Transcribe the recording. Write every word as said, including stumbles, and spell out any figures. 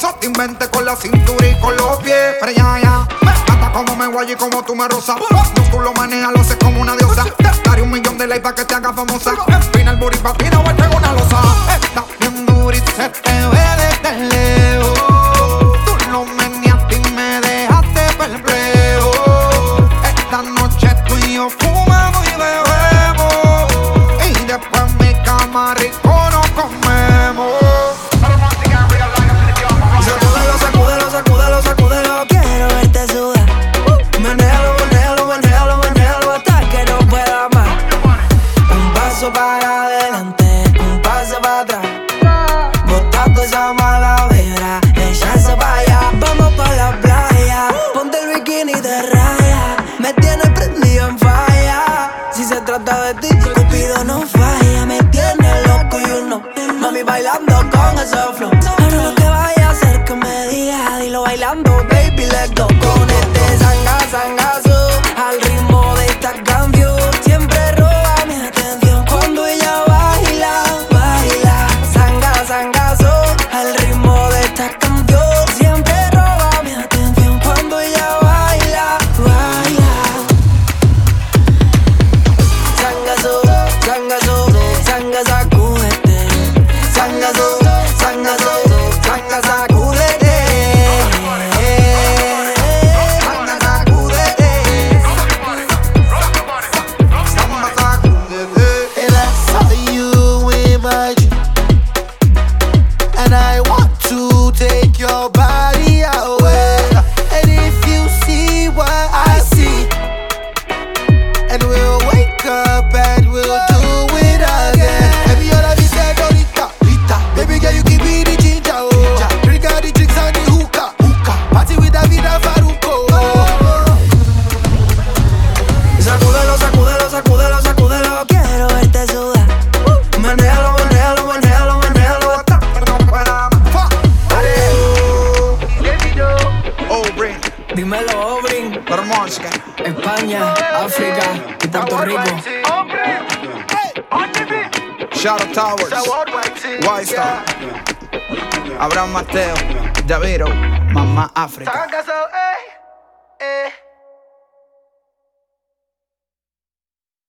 No te inventes con la cintura y con los pies. Pero ya, ya, me mata como me guay y como tú me rozas. Tú lo manejas, lo haces como una diosa. Daré un millón de likes pa' que te haga famosa. Espina el booty pa' ti, no vuelve una losa. Está bien dura y se te ve desde lejos. Tú lo meneaste y me dejaste perplejo. Esta noche tú y yo fumamos y bebemos. Y después en mi cama rico nos comemos. Sacúdelo, sacúdelo, sacúdelo, sacúdelo. Quiero verte sudar. Manéjalo, manéjalo, manéjalo, manéjalo hasta que no pueda más. Un paso para adelante, un paso para atrás. Botando esa mala vibra, echarse para allá. Vamos pa' la playa, ponte el bikini de raya. Me tienes prendido en falla. Si se trata de ti, Cupido no falla. Me tienes loco y uno, mami bailando con ese flow. Ahora lo que vaya a hacer que me diga, dilo bailando, baby, let's go. Con este zanga, zangazo, al ritmo de esta canción. Siempre roba mi atención cuando ella baila, baila. Zanga, zangazo, al ritmo de esta canción. Siempre roba mi atención cuando ella baila, baila. Zangazo, zangazo, zanga, sacúdete. Zangazo, zangazo, zanga, sacúdete. Zanga, sacúdete. Zamba, sacúdete. And I saw you in my dream, and I want to take your body away. And if you see what I see, and we'll wake up and we'll do it again. Baby, you're la señorita, Rita. Baby girl, you give me the ginger, oh. Drink all the drinks and the hookah, hookah. Party with David and Faruko. Sacúdelo, sacúdelo, sacúdelo, sacúdelo. Quiero verte sudar. Manéjalo, manéjalo, manéjalo, manéjalo hasta que no pueda más. Oh, bring, Dímelo, Obrin. Bermonska. España, África y Puerto Rico. Shadow Towers, White Star, Abraham Mateo, Daviro, Mamá África.